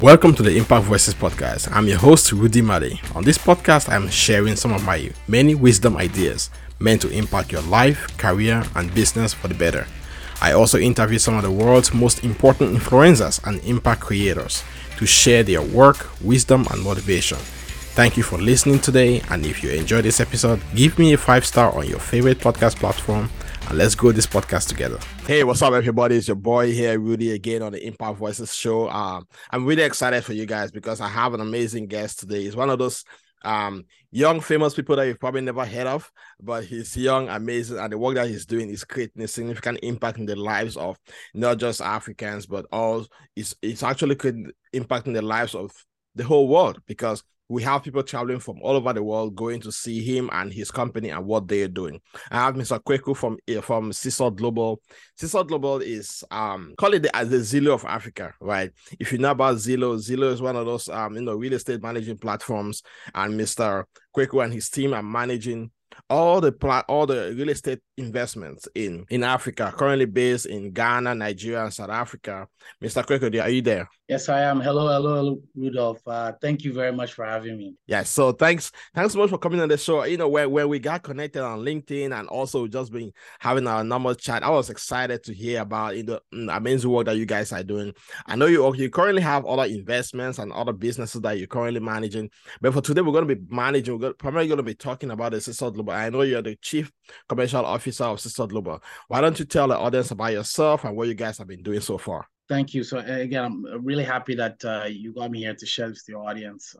Welcome to the Impact Voices podcast. I'm your host, Rudy Made. On this podcast, I'm sharing some of my many wisdom ideas meant to impact your life, career, and business for the better. I also interview some of the world's most important influencers and impact creators to share their work, wisdom, and motivation. Thank you for listening today, and if you enjoyed this episode, give me a 5-star on your favorite podcast platform, and let's grow this podcast together. Hey, what's up, everybody? It's your boy here, Rudy, again on the Impact Voices show. I'm really excited for you guys because I have an amazing guest today. He's one of those young, famous people that you've probably never heard of, but he's young, amazing, and the work that he's doing is creating a significant impact in the lives of not just Africans, but all. It's actually creating impact in the lives of the whole world, because we have people traveling from all over the world going to see him and his company and what they're doing. I have Mr. Kweku from Seesaw Global. Seesaw Global is call it the Zillow of Africa, right? If you know about Zillow is one of those real estate managing platforms, and Mr. Kweku and his team are managing all the real estate investments in Africa, currently based in Ghana, Nigeria, and South Africa. Mr. Kweku, are you there? Yes, I am. Hello, Rudolph. Thank you very much for having me. Yeah, so thanks so much for coming on the show. You know, when we got connected on LinkedIn and also just been having our normal chat, I was excited to hear about the amazing work that you guys are doing. I know you currently have other investments and other businesses that you're currently managing, but for today we're going to be primarily going to be talking about the Seesaw Global. I know you're the Chief Commercial Officer of Seesaw Global. Why don't you tell the audience about yourself and what you guys have been doing so far? Thank you. So again, I'm really happy that you got me here to share with your audience.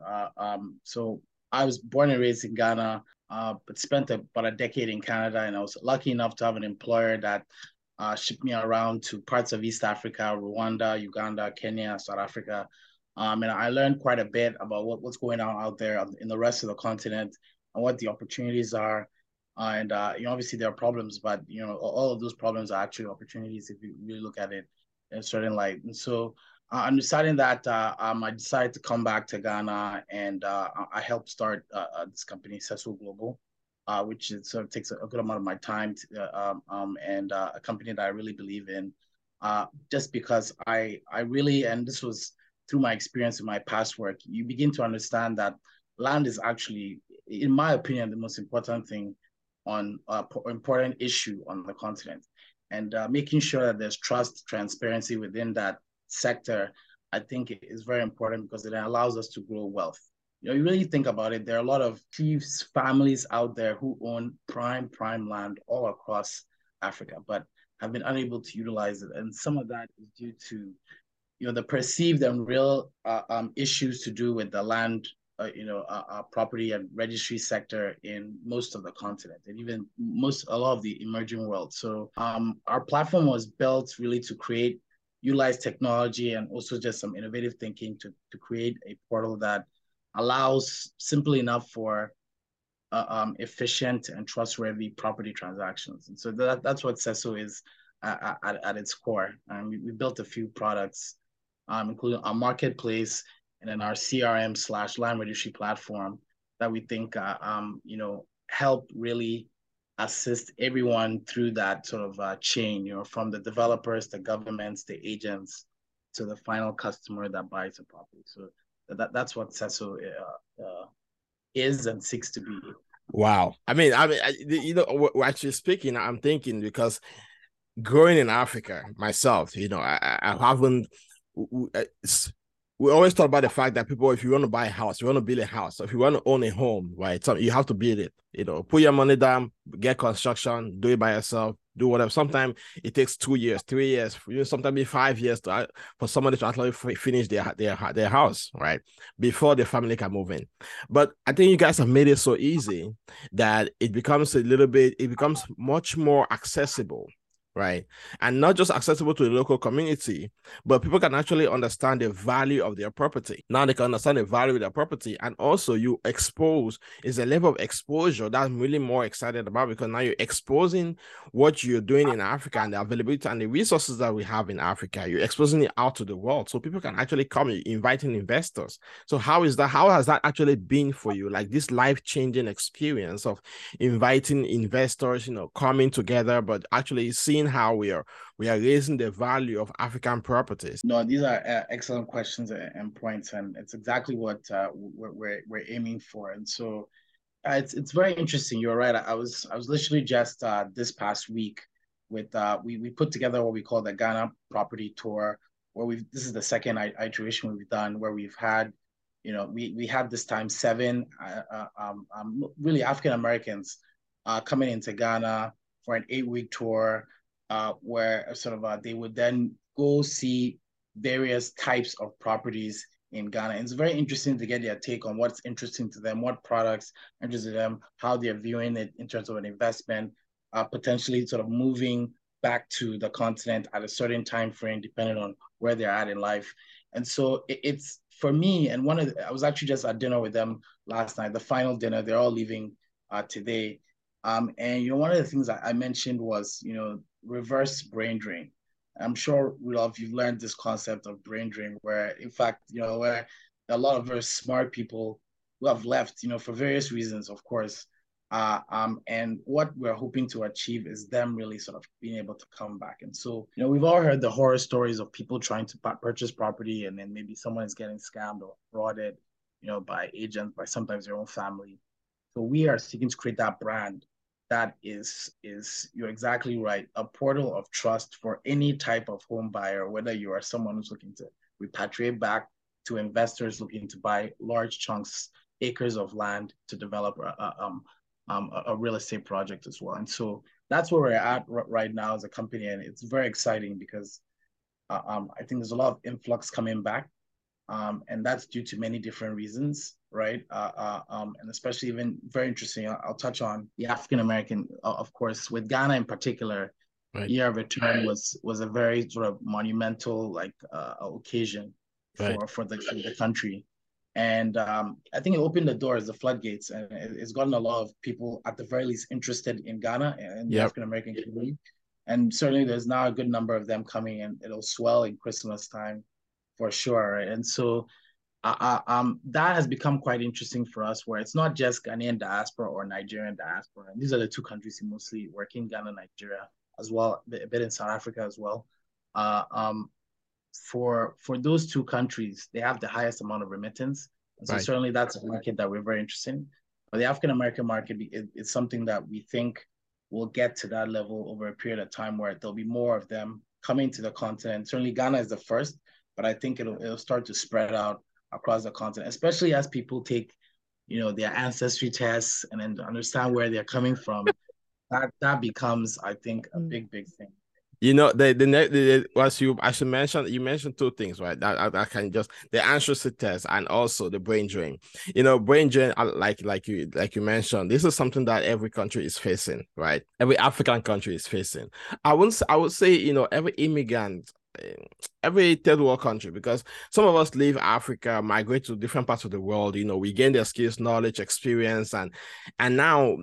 So I was born and raised in Ghana, but spent about a decade in Canada, and I was lucky enough to have an employer that shipped me around to parts of East Africa, Rwanda, Uganda, Kenya, South Africa. And I learned quite a bit about what's going on out there in the rest of the continent and what the opportunities are. And obviously there are problems, but all of those problems are actually opportunities if you really look at it in a certain light. And so I'm deciding that I decided to come back to Ghana, and I helped start this company, Seesaw Global, which sort of takes a good amount of my time, and a company that I really believe in, just because I really, and this was through my experience in my past work, you begin to understand that land is actually, in my opinion, the most important thing important issue on the continent. And making sure that there's trust, transparency within that sector, I think is very important, because it allows us to grow wealth. You really think about it, there are a lot of chiefs, families out there who own prime land all across Africa, but have been unable to utilize it. And some of that is due to, the perceived and real issues to do with the land, property and registry sector in most of the continent, and even a lot of the emerging world. So our platform was built really to utilize technology and also just some innovative thinking to create a portal that allows, simply enough, for efficient and trustworthy property transactions. And so that's what Seesaw is at its core. And we built a few products, including our marketplace, and then our CRM/land registry platform that we think, help really assist everyone through that sort of chain, from the developers, the governments, the agents, to the final customer that buys a property. So that's what Seesaw is and seeks to be. Wow. I mean, we're actually speaking, I'm thinking, because growing in Africa myself, I haven't. We always talk about the fact that people, if you want to buy a house, you want to build a house, so if you want to own a home, right, so you have to build it, put your money down, get construction, do it by yourself, do whatever. Sometimes it takes 2 years, 3 years, sometimes 5 years for somebody to actually finish their house, right, before the family can move in. But I think you guys have made it so easy that it becomes much more accessible, right? And not just accessible to the local community, but people can actually understand the value of their property. Now they can understand the value of their property. And also is a level of exposure that I'm really more excited about, because now you're exposing what you're doing in Africa and the availability and the resources that we have in Africa. You're exposing it out to the world, so people can actually come, inviting investors. So how has that actually been for you? Like this life-changing experience of inviting investors, coming together, but actually seeing seeing how we are raising the value of African properties? No, these are excellent questions and points, and it's exactly what we're aiming for. And so it's very interesting. You're right. I was literally just this past week with we put together what we call the Ghana property tour, where this is the second iteration we've done, where we've had, we had this time seven really African Americans coming into Ghana for an 8-week tour, where sort of they would then go see various types of properties in Ghana. And it's very interesting to get their take on what's interesting to them, what products interest them, how they're viewing it in terms of an investment, potentially sort of moving back to the continent at a certain time frame, depending on where they're at in life. And so it's for me, and I was actually just at dinner with them last night, the final dinner. They're all leaving today. And one of the things I mentioned was, reverse brain drain. I'm sure, Rudolph, you've learned this concept of brain drain, where in fact, where a lot of very smart people who have left, for various reasons, of course. And what we're hoping to achieve is them really sort of being able to come back. And so, we've all heard the horror stories of people trying to purchase property, and then maybe someone is getting scammed or frauded, by agents, by sometimes their own family. So we are seeking to create that brand that is you're exactly right, a portal of trust for any type of home buyer, whether you are someone who's looking to repatriate back, to investors looking to buy large chunks, acres of land to develop a real estate project as well. And so that's where we're at right now as a company, and it's very exciting because I think there's a lot of influx coming back. And that's due to many different reasons, right? And especially even very interesting, I'll touch on the African American, of course, with Ghana in particular. Right. Year of return was a very sort of monumental occasion for the country, and I think it opened the doors, the floodgates, and it's gotten a lot of people at the very least interested in Ghana and the African American community, and certainly there's now a good number of them coming, and it'll swell in Christmas time. For sure. And so that has become quite interesting for us, where it's not just Ghanaian diaspora or Nigerian diaspora. And these are the two countries who mostly work in, Ghana, Nigeria, as well, a bit in South Africa as well. For those two countries, they have the highest amount of remittance. And so certainly that's a market that we're very interested in. But the African-American market is something that we think will get to that level over a period of time, where there'll be more of them coming to the continent. Certainly Ghana is the first, but I think it'll start to spread out across the continent, especially as people take, their ancestry tests and then understand where they're coming from. That becomes, I think, a big thing. You mentioned two things, right? That can just the ancestry test and also the brain drain. Brain drain, like you mentioned, this is something that every country is facing, right? Every African country is facing. I would say, every immigrant, every third world country, because some of us leave Africa, migrate to different parts of the world. We gain their skills, knowledge, experience, and now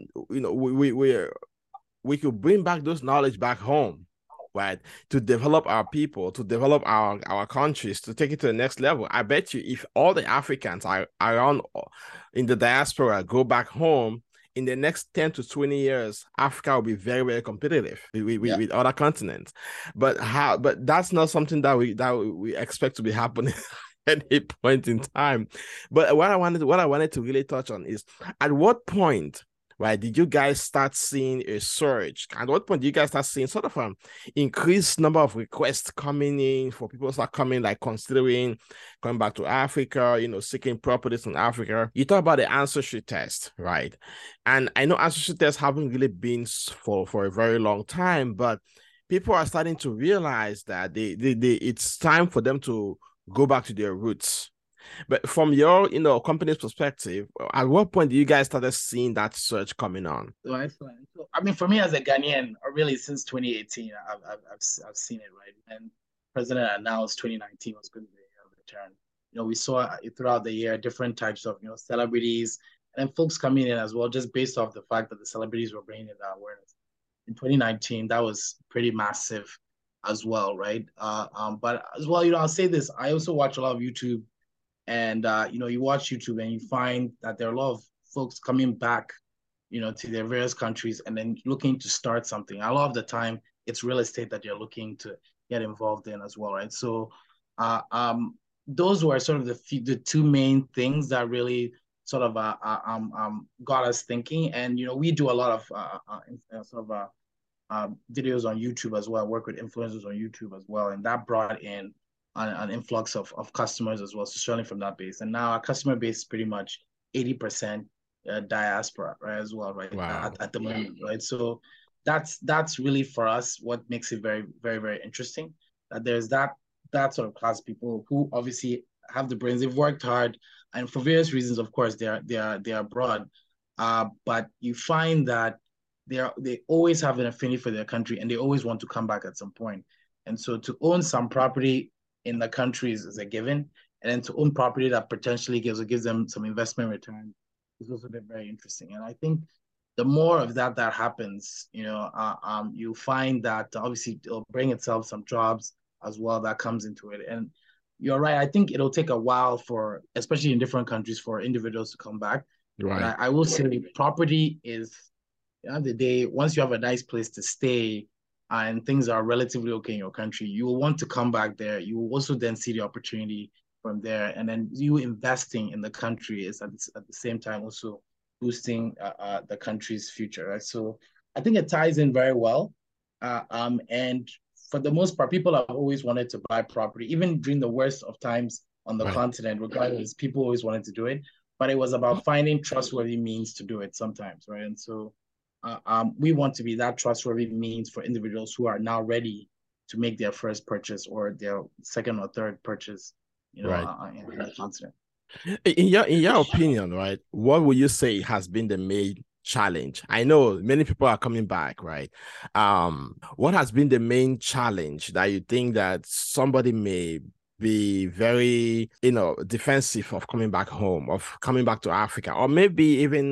we could bring back those knowledge back home, right? To develop our people, to develop our countries, to take it to the next level. I bet you, if all the Africans are around in the diaspora go back home, in the next 10 to 20 years, Africa will be very, very competitive with other continents. But that's not something that we expect to be happening at any point in time. But what I wanted to really touch on is, at what point, right, did you guys start seeing a surge? At what point did you guys start seeing sort of an increased number of requests coming in for people to start coming, like considering coming back to Africa, seeking properties in Africa? You talk about the ancestry test, right? And I know ancestry tests haven't really been for a very long time, but people are starting to realize that it's time for them to go back to their roots. But from your, company's perspective, at what point do you guys started seeing that surge coming on? So excellent. So, I mean, for me as a Ghanaian, really since 2018, I've seen it, right? And President announced 2019 was going to be a return. We saw throughout the year different types of, celebrities and folks coming in as well, just based off the fact that the celebrities were bringing in that awareness. In 2019, that was pretty massive as well, right? But as well, I'll say this, I also watch a lot of YouTube. And, you watch YouTube and you find that there are a lot of folks coming back, to their various countries and then looking to start something. A lot of the time, it's real estate that you're looking to get involved in as well, right? So those were sort of the two main things that really sort of got us thinking. And we do a lot of sort of videos on YouTube as well. Work with influencers on YouTube as well, and that brought in an influx of customers as well. So certainly from that base, and now our customer base is pretty much 80% diaspora, right, as well, right, Wow. at the moment, right. So that's really for us what makes it very, very, very interesting. That there's that sort of class of people who obviously have the brains, they've worked hard, and for various reasons, of course, they're abroad, but you find that they always have an affinity for their country and they always want to come back at some point. And so to own some property in the country is a given, and then to own property that potentially gives them some investment return is also been very interesting. And I think the more of that happens, you find that obviously it'll bring itself some jobs as well that comes into it. And you're right. I think it'll take a while for, especially in different countries, for individuals to come back. But Right. I will say property is, at the end of the day, once you have a nice place to stay and things are relatively okay in your country, you will want to come back there. You will also then see the opportunity from there. And then you investing in the country is at the same time also boosting the country's future, right? So I think it ties in very well. And for the most part, people have always wanted to buy property, even during the worst of times on the Right. continent, regardless, people always wanted to do it. But it was about finding trustworthy means to do it sometimes, right? And so we want to be that trustworthy means for individuals who are now ready to make their first purchase or their second or third purchase, Right. in the continent. In your opinion, right, what would you say has been the main challenge? I know many people are coming back, right? What has been the main challenge that you think that somebody may be very, defensive of coming back home, of coming back to Africa, or maybe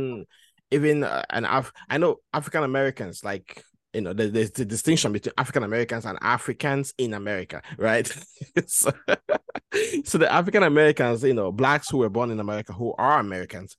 even I know African Americans, like, there's the distinction between African Americans and Africans in America, right? so, so the African Americans, blacks who were born in America, who are Americans,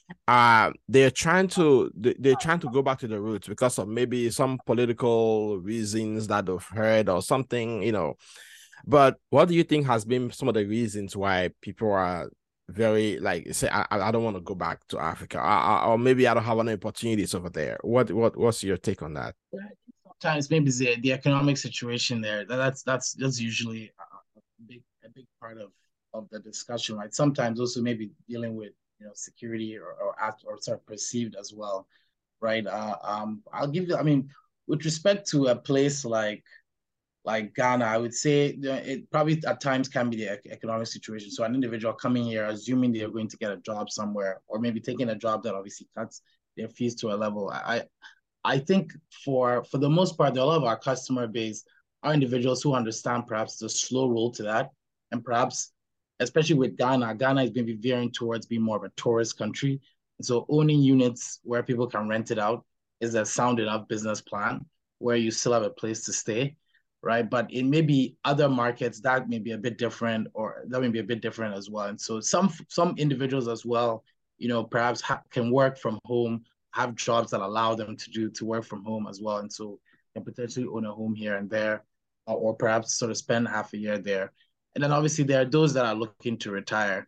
they're trying to go back to the roots because of maybe some political reasons that they've heard or something, But what do you think has been some of the reasons why people are very, like, say, I don't want to go back to Africa, or maybe I don't have any opportunities over there? What's your take on that? Sometimes maybe the economic situation there. That's usually a big part of the discussion, right? Sometimes also maybe dealing with security or sort of perceived as well, right? I'll give you. I mean, with respect to a place like Ghana, I would say it probably at times can be the economic situation. So an individual coming here, assuming they are going to get a job somewhere, or maybe taking a job that obviously cuts their fees to a level. I think for the most part, a lot of our customer base are individuals who understand perhaps the slow roll to that, and perhaps, especially with Ghana is going to be veering towards being more of a tourist country. And so owning units where people can rent it out is a sound enough business plan where you still have a place to stay, right? But in maybe other markets that may be a bit different, or that may be a bit different as well. And so some individuals as well, perhaps can work from home, have jobs that allow them to work from home as well, and so can potentially own a home here and there, or perhaps sort of spend half a year there. And then obviously there are those that are looking to retire.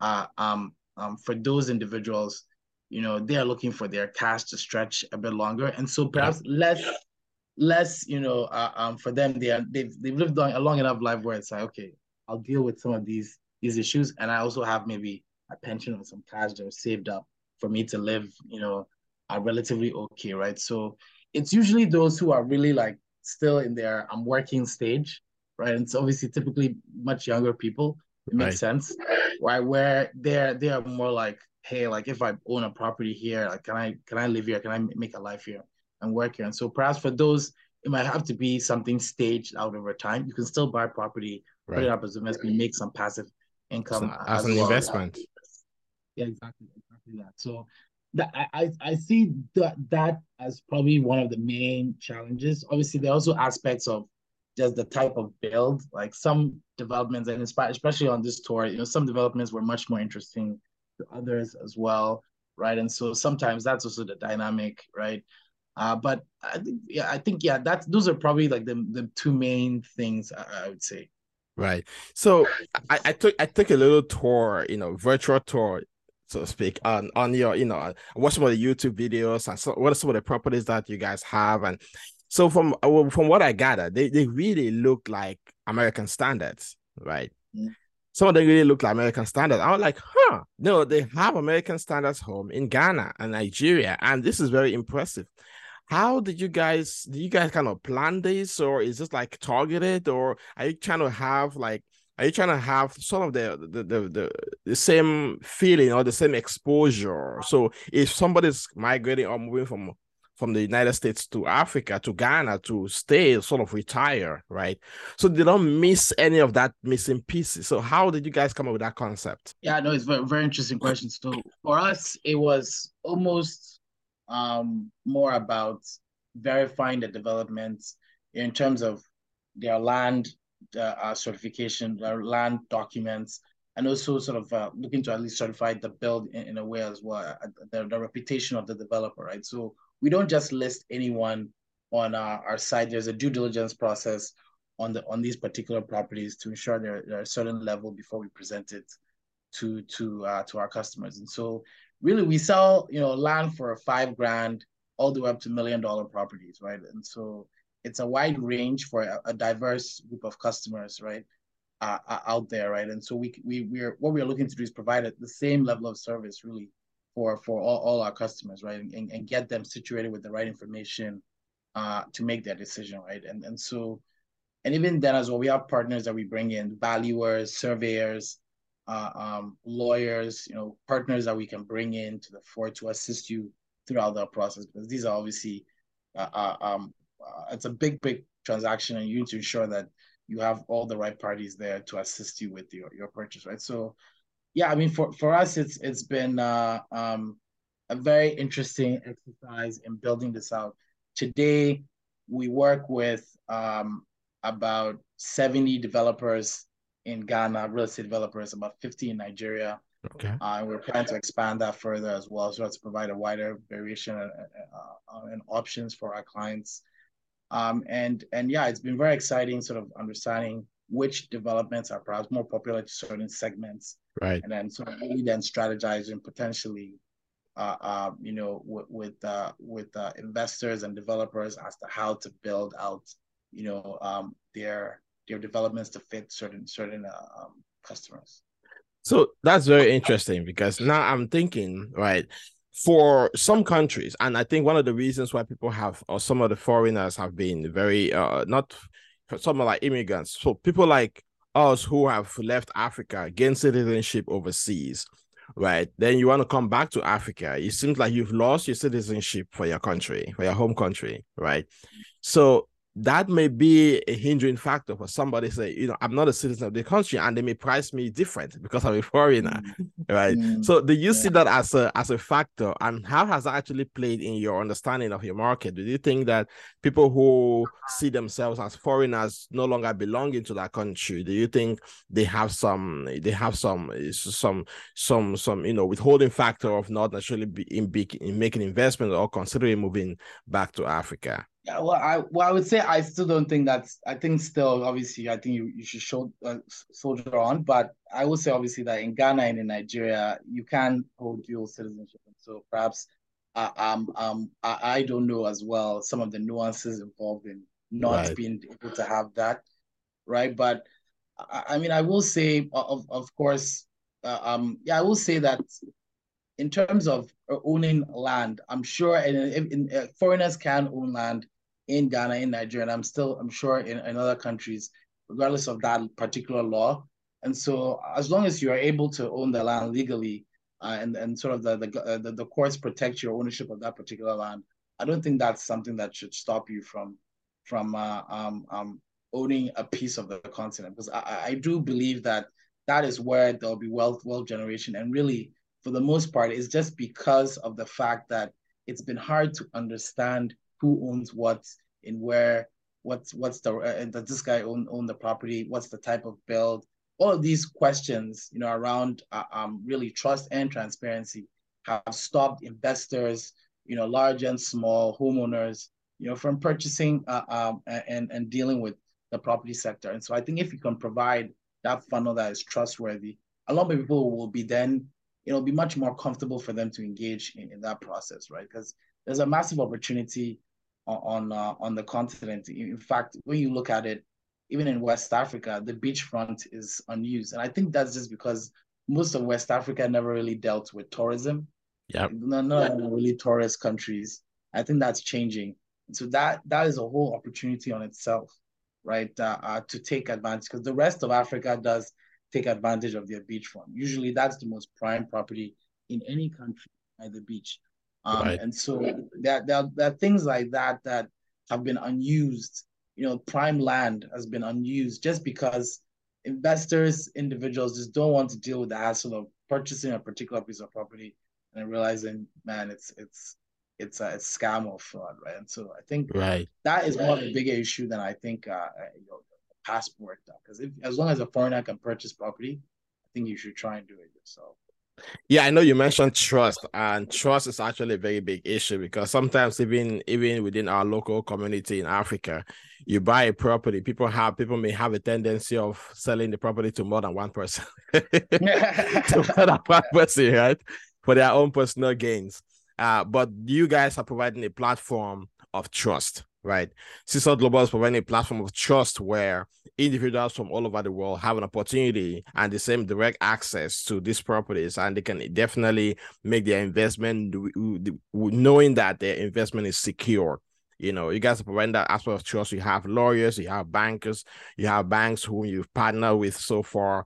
For those individuals, they are looking for their cash to stretch a bit longer, and so Yeah. perhaps less, for them, they've lived a long enough life where it's like, okay, I'll deal with some of these issues, and I also have maybe a pension or some cash that was saved up for me to live, are relatively okay, right? So it's usually those who are really like still in their working stage, right? And it's obviously typically much younger people. It makes Right. sense, right? Where they are more like, hey, like if I own a property here, like can I live here? Can I make a life here and work here? And so perhaps for those, it might have to be something staged out over time. You can still buy property, put it Right. up as investment, make some passive So income as as an well. investment. Yeah, exactly that. So that I see that as probably one of the main challenges. Obviously, there are also aspects of just the type of build. Like some developments, and especially on this tour, some developments were much more interesting to others as well, right? And so sometimes that's also the dynamic, right? But I think yeah, those are probably like the two main things I would say. Right. So I took a little tour, virtual tour, so to speak, on your, I watched some of the YouTube videos and so what are some of the properties that you guys have. And so from what I gathered, they really look like American standards, right? Mm. Some of them really look like American standards. I was like, huh, no, they have American standards home in Ghana and Nigeria, and this is very impressive. How did you guys kind of plan this, or is this like targeted, or are you trying to have sort of the same feeling or the same exposure? So if somebody's migrating or moving from the United States to Africa to Ghana to stay, sort of retire, right? So they don't miss any of that missing pieces. So how did you guys come up with that concept? Yeah, no, it's very very interesting question. So for us, it was almost more about verifying the developments in terms of their land certification, their land documents, and also sort of looking to at least certify the build in a way as well, the reputation of the developer, right? So we don't just list anyone on our site. There's a due diligence process on these particular properties to ensure they're a certain level before we present it to our customers. And so really we sell, land for $5,000 all the way up to $1 million properties, right? And so it's a wide range for a diverse group of customers, right? Out there, right? And so we're what we're looking to do is provide the same level of service really for all our customers, right? And get them situated with the right information to make their decision, right? And even then as well, we have partners that we bring in, valuers, surveyors, lawyers, partners that we can bring in to the fore to assist you throughout the process, because these are obviously it's a big transaction, and you need to ensure that you have all the right parties there to assist you with your purchase, right? So yeah, I mean for us it's been a very interesting exercise in building this out. Today we work with about 70 developers in Ghana, real estate developers, about 50 in Nigeria. Okay. And we're planning to expand that further as well, so as to provide a wider variation and options for our clients. And yeah, it's been very exciting, sort of understanding which developments are perhaps more popular to certain segments, Right. and then sort of really then strategizing potentially, with investors and developers as to how to build out, their developments to fit certain customers. So that's very interesting because now I'm thinking, right, for some countries, and I think one of the reasons why people have, or some of the foreigners have been very, not some like immigrants, so people like us who have left Africa, gain citizenship overseas, right? Then you want to come back to Africa. It seems like you've lost your citizenship for your country, for your home country, right? So that may be a hindering factor for somebody to say, I'm not a citizen of the country, and they may price me different because I'm a foreigner, right? So do you see that as a factor, and how has that actually played in your understanding of your market? Do you think that people who see themselves as foreigners no longer belonging to that country, do you think they have some withholding factor of not necessarily in making investment or considering moving back to Africa? Yeah, well, I would say I still don't think that's. I think still, obviously, I think you should soldier on. But I will say, obviously, that in Ghana and in Nigeria, you can hold dual citizenship. And so perhaps, I don't know as well some of the nuances involved in not Right. being able to have that, right? But I mean, I will say, of course, yeah, I will say that in terms of owning land, I'm sure foreigners can own land in Ghana, in Nigeria, and I'm sure in other countries, regardless of that particular law. And so, as long as you are able to own the land legally, and sort of the courts protect your ownership of that particular land, I don't think that's something that should stop you from owning a piece of the continent. Because I do believe that that is where there'll be wealth generation, and really for the most part, it's just because of the fact that it's been hard to understand who owns what and where, what's the does this guy own the property, what's the type of build, all of these questions, around really trust and transparency have stopped investors large and small homeowners, from purchasing and dealing with the property sector. And so I think if you can provide that funnel that is trustworthy, a lot of people will be then, be much more comfortable for them to engage in that process, right? Because there's a massive opportunity on the continent. In fact, when you look at it, even in West Africa, the beachfront is unused. And I think that's just because most of West Africa never really dealt with tourism. Yep. Not really tourist countries. I think that's changing. So that is a whole opportunity on itself, right? To take advantage, because the rest of Africa does take advantage of their beachfront. Usually, that's the most prime property in any country at the beach. Right. And so there are things like that that have been unused. Prime land has been unused just because investors, individuals just don't want to deal with the hassle of purchasing a particular piece of property and realizing, man, it's a scam or fraud, right? And so I think Right. that is more of a bigger issue than I think passport, because as long as a foreigner can purchase property, I think you should try and do it yourself. Yeah, I know you mentioned trust, and trust is actually a very big issue because sometimes even within our local community in Africa, you buy a property, people may have a tendency of selling the property to more than one person. To more than one person, right? For their own personal gains. But you guys are providing a platform of trust, right? Seesaw Global is providing a platform of trust where individuals from all over the world have an opportunity and the same direct access to these properties, and they can definitely make their investment knowing that their investment is secure. You guys are providing that aspect of trust. You have lawyers, you have bankers, you have banks whom you've partnered with so far.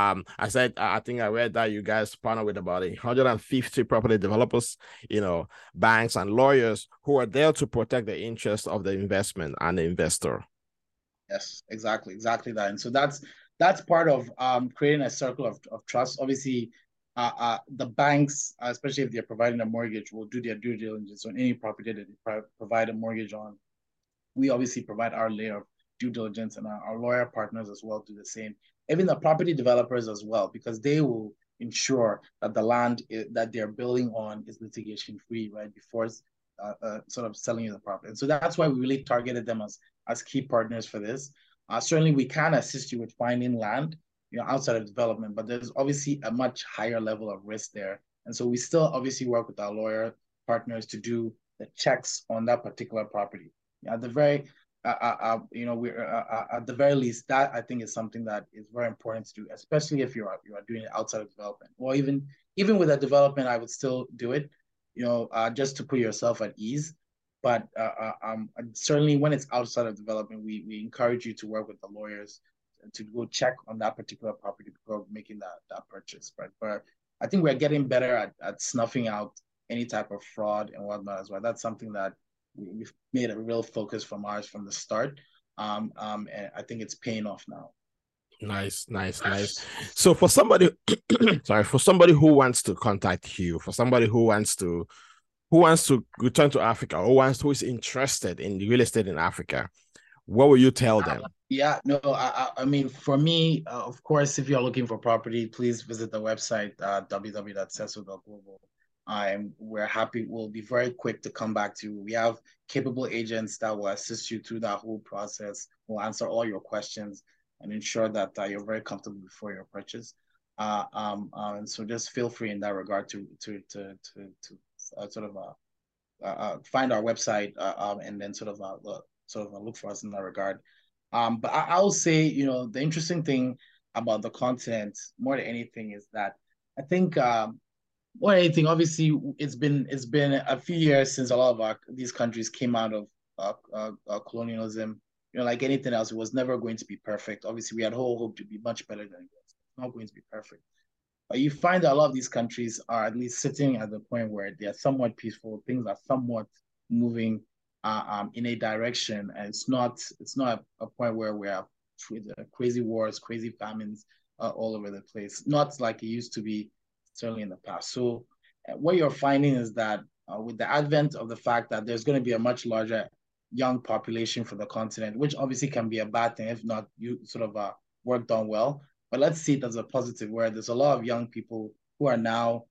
I think I read that you guys partner with about 150 property developers, banks and lawyers who are there to protect the interests of the investment and the investor. Yes, exactly that. And so that's part of creating a circle of trust. Obviously, the banks, especially if they're providing a mortgage, will do their due diligence on any property that they provide a mortgage on. We obviously provide our layer of due diligence, and our lawyer partners as well do the same. Even the property developers as well, because they will ensure that the land that they're building on is litigation free, right, before sort of selling you the property. And so that's why we really targeted them as key partners for this. Certainly, we can assist you with finding land, outside of development, but there's obviously a much higher level of risk there. And so we still obviously work with our lawyer partners to do the checks on that particular property. At the very, we're at the very least, that I think is something that is very important to do, especially if you are doing it outside of development, or even with a development, I would still do it, just to put yourself at ease. But certainly when it's outside of development, we encourage you to work with the lawyers to go check on that particular property before making that purchase, right? But I think we're getting better at snuffing out any type of fraud and whatnot as well. That's something that we've made a real focus from the start. And I think it's paying off now. Nice. So for somebody, for somebody who wants to contact you, for somebody who wants to return to Africa, who is interested in real estate in Africa, what will you tell them? Yeah, no, I mean, for me, of course, if you're looking for property, please visit the website, www.sesso.global. We'll be very quick to come back to you. We have capable agents that will assist you through that whole process, will answer all your questions and ensure that you're very comfortable before your purchase. And so just feel free in that regard to sort of find our website and then sort of look for us in that regard. But I'll say, the interesting thing about the continent more than anything is that I think more than anything, obviously, it's been a few years since a lot of these countries came out of colonialism. Like anything else, it was never going to be perfect. Obviously, we had whole hope to be much better than it was. It's not going to be perfect. But you find that a lot of these countries are at least sitting at the point where they are somewhat peaceful. Things are somewhat moving in a direction, and it's not a point where we have crazy wars, crazy famines all over the place. Not like it used to be, certainly in the past. So what you're finding is that with the advent of the fact that there's going to be a much larger young population for the continent, which obviously can be a bad thing if not you sort of work done well. But let's see it as a positive, where there's a lot of young people who are now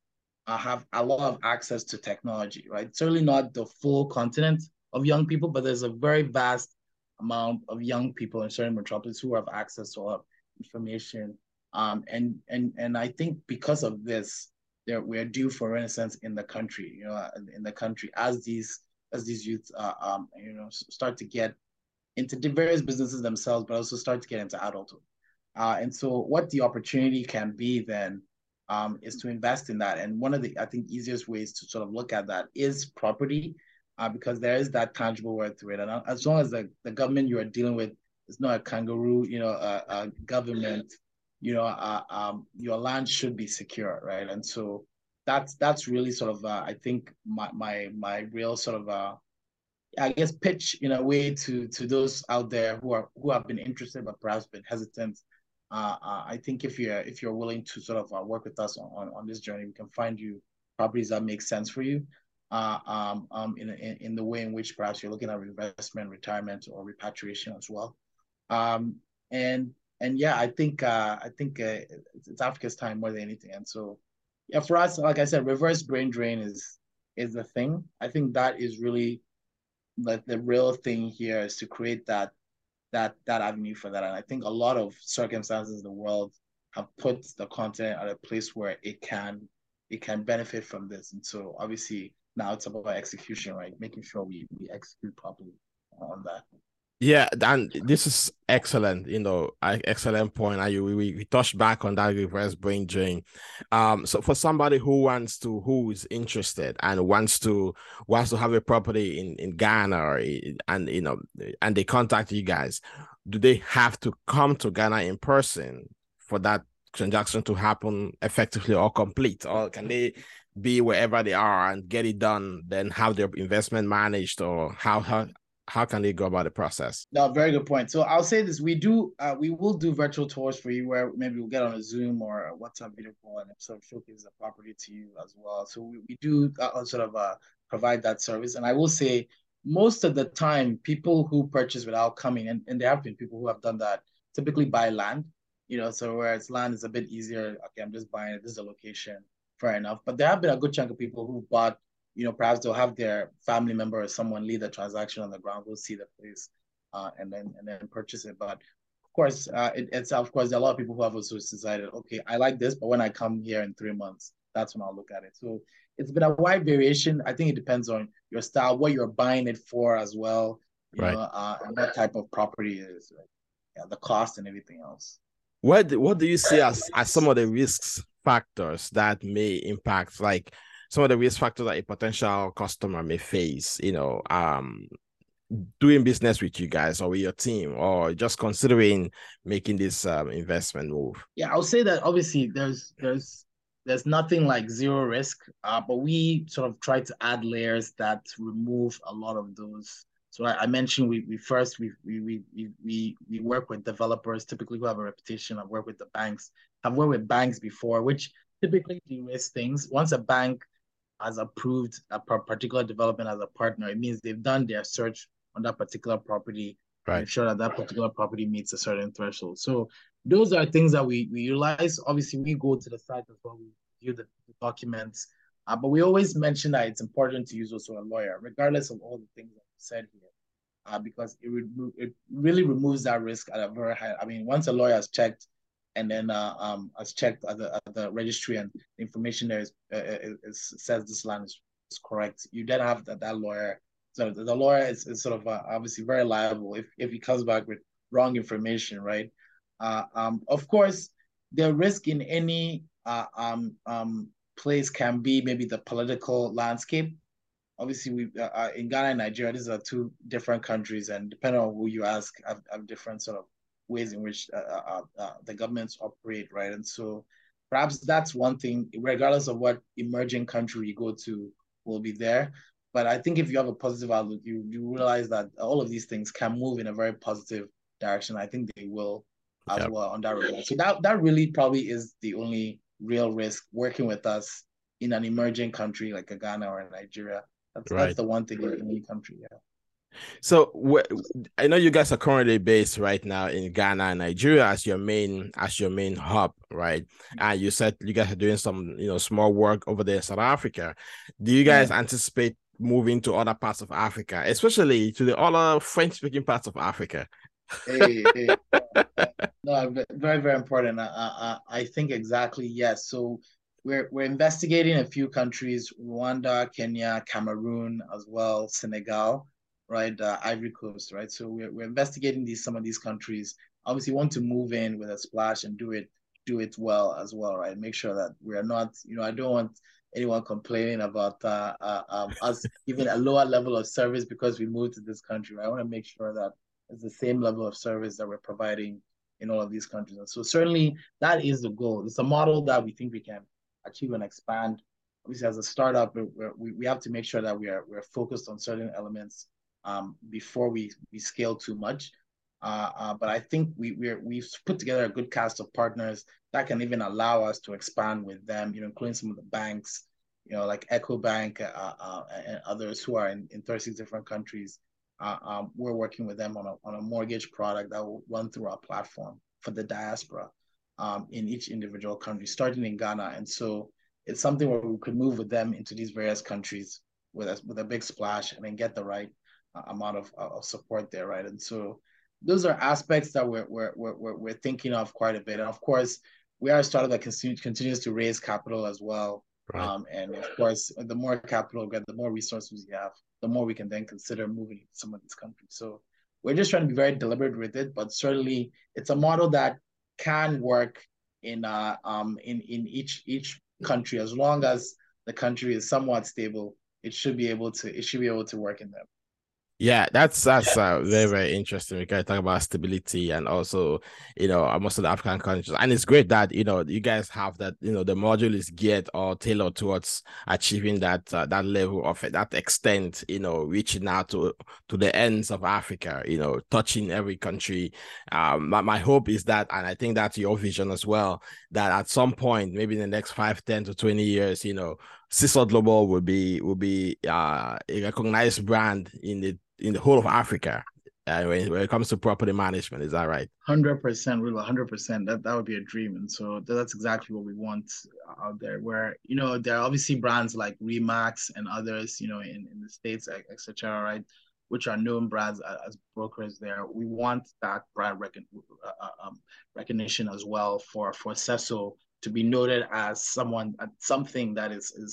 have a lot of access to technology, right? Certainly not the full continent of young people, but there's a very vast amount of young people in certain metropolis who have access to a lot of information. And I think because of this, we're due for renaissance in the country, in the country as these youth, start to get into the various businesses themselves, but also start to get into adulthood. And so, what the opportunity can be then is to invest in that. And one of the, I think, easiest ways to sort of look at that is property, because there is that tangible worth to it. And as long as the government you are dealing with is not a kangaroo, a government, your land should be secure, right? And so that's really sort of, I think, my real sort of I guess pitch in a way to those out there who have been interested but perhaps been hesitant. I think if you're willing to sort of work with us on this journey, we can find you properties that make sense for you. In the way in which perhaps you're looking at investment, retirement, or repatriation as well. Um, and and yeah, I think it's Africa's time more than anything. And so yeah, for us, like I said, reverse brain drain is the thing. I think that is really like the real thing here is to create that avenue for that. And I think a lot of circumstances in the world have put the continent at a place where it can benefit from this. And so obviously now it's about execution, right? Making sure we execute properly on that. Yeah, and this is excellent, excellent point. We touched back on that reverse brain drain. So for somebody who is interested and wants to have a property in Ghana, and they contact you guys, do they have to come to Ghana in person for that transaction to happen effectively or complete, or can they be wherever they are and get it done, then have their investment managed, or how can they go about the process? No, very good point. So I'll say this: we will do virtual tours for you, where maybe we'll get on a Zoom or a WhatsApp video call and sort of showcase the property to you as well. So we do sort of provide that service. And I will say, most of the time, people who purchase without coming, and there have been people who have done that, typically buy land. So whereas land is a bit easier. Okay, I'm just buying it. This is a location, fair enough. But there have been a good chunk of people who bought, perhaps they'll have their family member or someone lead the transaction on the ground. We'll see the place, and then purchase it. But of course, it's of course there are a lot of people who have also decided, okay, I like this, but when I come here in 3 months, that's when I'll look at it. So it's been a wide variation. I think it depends on your style, what you're buying it for as well, Right. and what type of property it is, right? Yeah, the cost and everything else. What do you see as some of the risks factors that may impact, like some of the risk factors that a potential customer may face, doing business with you guys or with your team, or just considering making this investment move? Yeah, I'll say that obviously there's nothing like zero risk, but we sort of try to add layers that remove a lot of those. So I mentioned we work with developers typically who have a reputation. I've worked with the banks. I've worked with banks before, which typically de-risk things. Once a bank has approved a particular development as a partner, it means they've done their search on that particular property and Right. ensure that that particular property meets a certain threshold. So those are things that we utilize. Obviously, we go to the site as well. We view the documents, but we always mention that it's important to use also a lawyer, regardless of all the things that we said here, because it really removes that risk at a very high. I mean, once a lawyer has checked and then has checked at the registry and the information there says this land is correct, you then have that lawyer. So the lawyer is sort of obviously very liable if he comes back with wrong information, right? Of course, the risk in any place can be maybe the political landscape. Obviously, we in Ghana and Nigeria, these are two different countries, and depending on who you ask, have different sort of ways in which the governments operate, right? And so perhaps that's one thing, regardless of what emerging country you go to, will be there. But I think if you have a positive outlook, you realize that all of these things can move in a very positive direction. I think they will as Yeah. well on that regard. So that really probably is the only real risk working with us in an emerging country like a Ghana or a Nigeria. That's Right. the one thing in any country. Yeah. So I know you guys are currently based right now in Ghana and Nigeria as your main hub, right? And you said you guys are doing some small work over there in South Africa. Do you Yeah. guys anticipate moving to other parts of Africa, especially to the other French-speaking parts of Africa? Hey. No, very, very important. I think exactly, yes. So we're investigating a few countries: Rwanda, Kenya, Cameroon, as well, Senegal, right? Ivory Coast, right? So we're investigating some of these countries. Obviously, want to move in with a splash and do it well as well, right? Make sure that we are not, I don't want anyone complaining about us giving a lower level of service because we moved to this country. Right? I want to make sure that it's the same level of service that we're providing in all of these countries. And so certainly that is the goal. It's a model that we think we can achieve and expand. Obviously, as a startup, we have to make sure that we're focused on certain elements before we scale too much. But I think we've put together a good cast of partners that can even allow us to expand with them, including some of the banks, like EcoBank and others who are in 36 different countries. We're working with them on a mortgage product that will run through our platform for the diaspora in each individual country, starting in Ghana. And so it's something where we could move with them into these various countries with a big splash and then get the right amount of support there, right? And so those are aspects that we're thinking of quite a bit. And of course, we are a startup that continues to raise capital as well. Right. And of course, the more capital we get, the more resources we have, the more we can then consider moving to some of these countries. So we're just trying to be very deliberate with it, but certainly it's a model that can work in each country as long as the country is somewhat stable. It should be able to work in them. Yeah, that's very, very interesting. We can talk about stability and also, most of the African countries. And it's great that, you guys have that, the module is geared or tailored towards achieving that level of it, that extent, reaching out to the ends of Africa, touching every country. My hope is that, and I think that's your vision as well, that at some point, maybe in the next 5, 10 to 20 years, Seesaw Global will be a recognized brand in the whole of Africa when it comes to property management. Is that right? 100%, really, 100%. That would be a dream, and so that's exactly what we want out there. Where there are obviously brands like Remax and others, in the States, etc. Right, which are known brands as brokers there. We want that brand recognition as well for Sesso to be noted as something that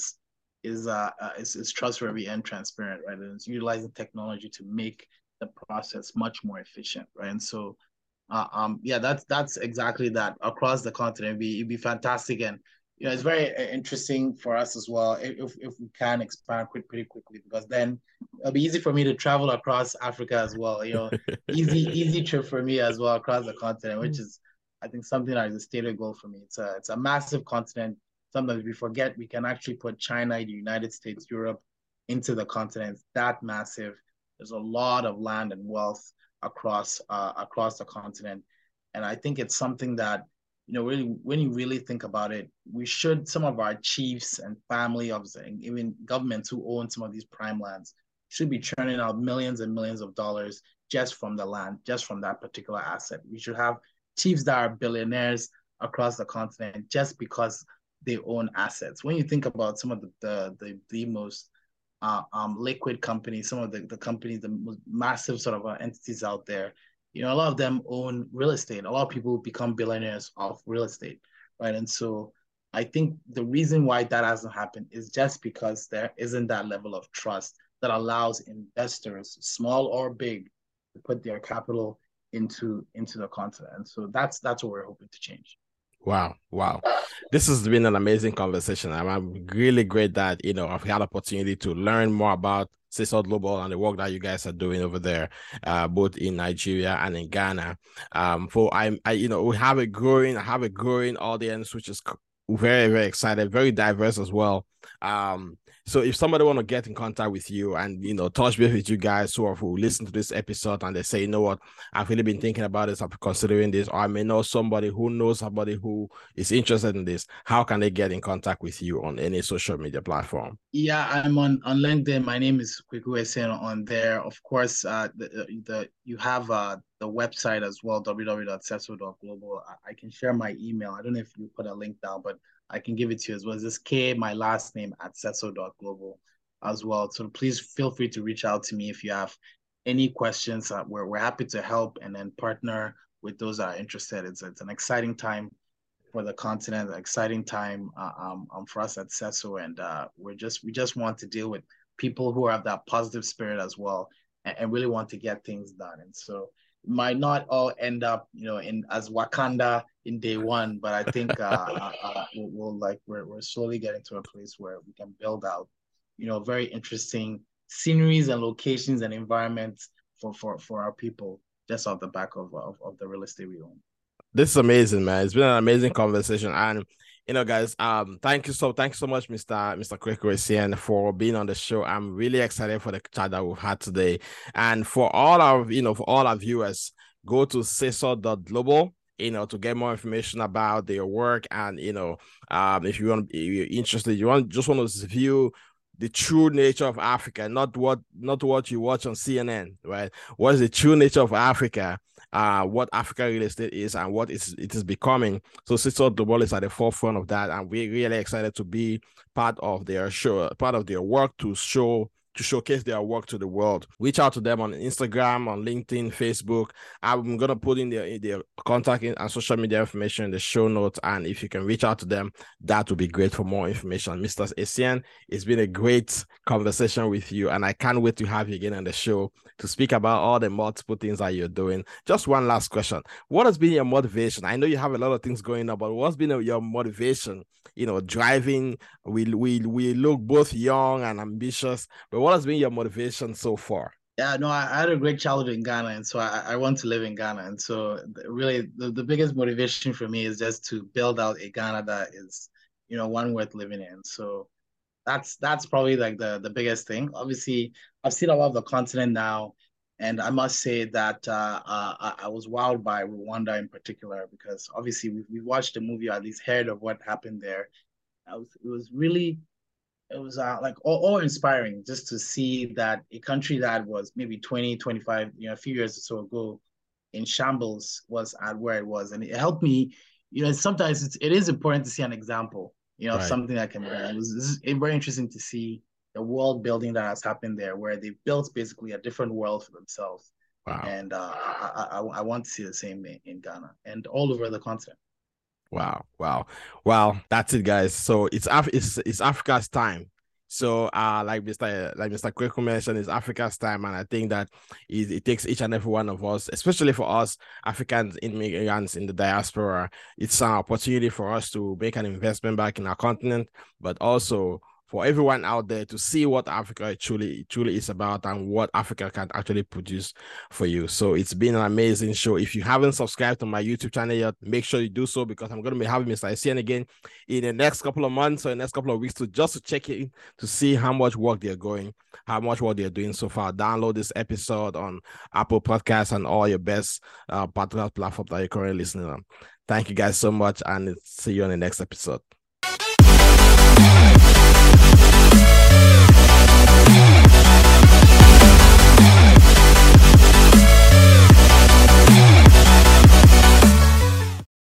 is trustworthy and transparent, right? And it's utilizing technology to make the process much more efficient, right? And so, yeah, that's exactly that across the continent. It'd be fantastic, and it's very interesting for us as well if we can expand pretty quickly, because then it'll be easy for me to travel across Africa as well. Easy trip for me as well across the continent, which is I think something that is a stated goal for me. It's a massive continent. Sometimes we forget we can actually put China, the United States, Europe into the continent. That massive. There's a lot of land and wealth across the continent, and I think it's something that really, when you really think about it, some of our chiefs and family of even governments who own some of these prime lands should be churning out millions and millions of dollars just from the land, just from that particular asset. We should have chiefs that are billionaires across the continent just because they own assets. When you think about some of the most liquid companies, some of the companies, the most massive sort of entities out there, a lot of them own real estate. A lot of people become billionaires off real estate, right? And so I think the reason why that hasn't happened is just because there isn't that level of trust that allows investors, small or big, to put their capital into the continent. And so that's what we're hoping to change. Wow. This has been an amazing conversation. I'm really great that, I've had opportunity to learn more about Seesaw Global and the work that you guys are doing over there, both in Nigeria and in Ghana. We have a growing audience, which is very, very excited, very diverse as well. So if somebody want to get in contact with you and, touch base with you guys who listen to this episode and they say, you know what, I've really been thinking about this, I'm considering this, or I may know somebody who knows somebody who is interested in this, how can they get in contact with you on any social media platform? Yeah, I'm on LinkedIn. My name is Kweku Essien on there. Of course, you have the website as well, www.seso.global. I can share my email. I don't know if you put a link down, but I can give it to you as well. It's just K, my last name, at seso.global as well. So please feel free to reach out to me if you have any questions. We're happy to help and then partner with those that are interested. It's an exciting time for the continent, an exciting time for us at CESO, and we just want to deal with people who have that positive spirit as well, and really want to get things done. And so it might not all end up, in as Wakanda in day one, but I think we're slowly getting to a place where we can build out, very interesting sceneries and locations and environments for our people just off the back of the real estate we own. This is amazing, man. It's been an amazing conversation. And guys, thank you so much, Mr. Kweku Essien, for being on the show. I'm really excited for the chat that we've had today. And for all our viewers, go to seso.global, to get more information about their work. And if you're interested, just want to view the true nature of Africa, not what you watch on CNN, right? What is the true nature of Africa? What Africa real estate is and what it is becoming. So Seso Global is at the forefront of that, and we're really excited to be part of their show, part of their work to showcase their work to the world. Reach out to them on Instagram, on LinkedIn, Facebook. I'm going to put in their contact and social media information in the show notes. And if you can reach out to them, that would be great for more information. Mr. Essien, it's been a great conversation with you. And I can't wait to have you again on the show to speak about all the multiple things that you're doing. Just one last question. What has been your motivation? I know you have a lot of things going on, but what's been your motivation, driving? We look both young and ambitious, but what has been your motivation so far? Yeah, no, I had a great childhood in Ghana, and so I want to live in Ghana. And so really the biggest motivation for me is just to build out a Ghana that is, one worth living in. So that's probably like the biggest thing. Obviously, I've seen a lot of the continent now, and I must say that I was wowed by Rwanda in particular, because obviously we watched the movie, or at least heard of what happened there. It was like all inspiring just to see that a country that was maybe 20, 25, a few years or so ago in shambles was at where it was. And it helped me, sometimes it is important to see an example, of something that can be done. It's very interesting to see the world building that has happened there, where they built basically a different world for themselves. Wow. And I want to see the same in Ghana and all over the continent. Wow. That's it, guys. So it's Africa's time. So like Mr. Kweku mentioned, it's Africa's time, and I think that it takes each and every one of us, especially for us African immigrants in the diaspora. It's an opportunity for us to make an investment back in our continent, but also for everyone out there to see what Africa truly is about and what Africa can actually produce for you. So it's been an amazing show. If you haven't subscribed to my YouTube channel yet, make sure you do so, because I'm going to be having Mr. Essien again in the next couple of months or the next couple of weeks to check in to see how much work they're doing so far. Download this episode on Apple Podcasts and all your best podcast platforms that you're currently listening on. Thank you guys so much, and see you on the next episode.